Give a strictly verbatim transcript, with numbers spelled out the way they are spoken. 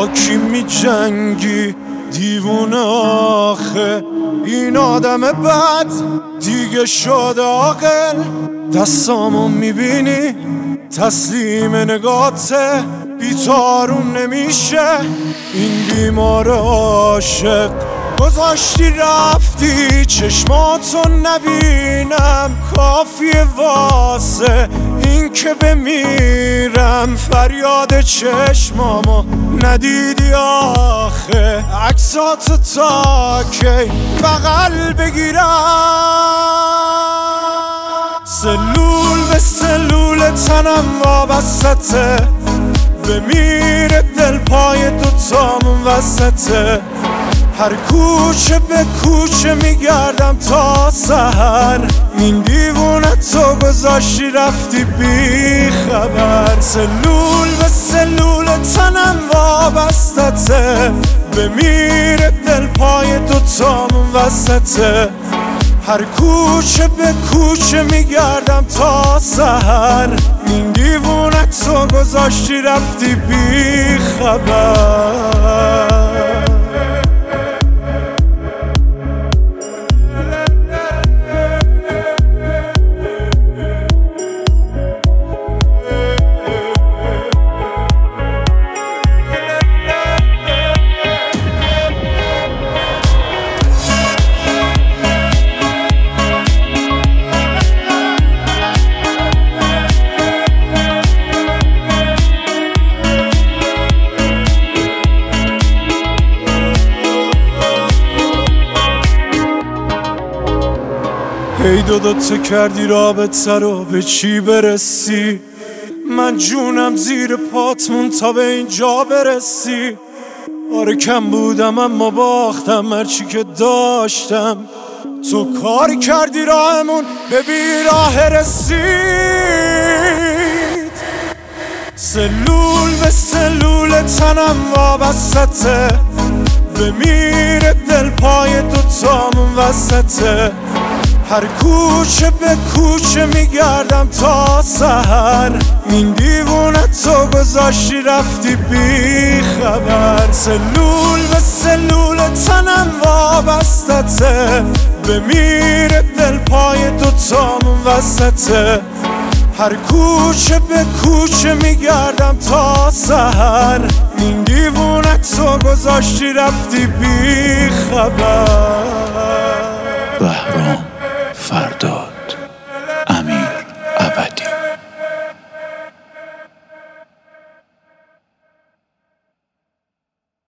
با کی می جنگی دیوونه آخه؟ این آدم بد دیگه شده عاقل. دستامو میبینی تسلیم نگاته، بیتارون نمیشه این بیمار عاشق. گذاشتی رفتی چشماتو نبینم، کافیه واسه این که بمیرم. فریاد چشمامو ندیدی آخه؟ عکساتو تا کی بغل بگیرم؟ سلول به سلول تنم وابستته، بمیره دل پای دوتامون وسطه. هر کوچه به کوچه میگردم تا سحر، این دیوونه تو گذاشتی رفتی بی خبر. سلول به سلول تنم وابستته، بمیره دل پای دوتامون وسطه. هر کوچه به کوچه میگردم تا سحر، این دیوونه تو گذاشتی رفتی بی خبر. ای دو دوتا کردی رابطه رو به چی برسی؟ من جونم زیر پاتمون تا به اینجا برسی. آره کم بودم اما باختم هرچی که داشتم. تو کاری کردی راهمون به بیراه رسید. سلول به سلول تنم وابستته، بمیره دل پای دوتامون وسطه. هر کوچه به کوچه میگردم تا سحر، این دیوونه تو گذاشتی رفتی بی خبر. سلول به سلول تنم وابستته، بمیره دل پای دوتامون وسطه. هر کوچه به کوچه میگردم تا سحر، این دیوونه تو گذاشتی رفتی بی خبر. بهرام فرداد.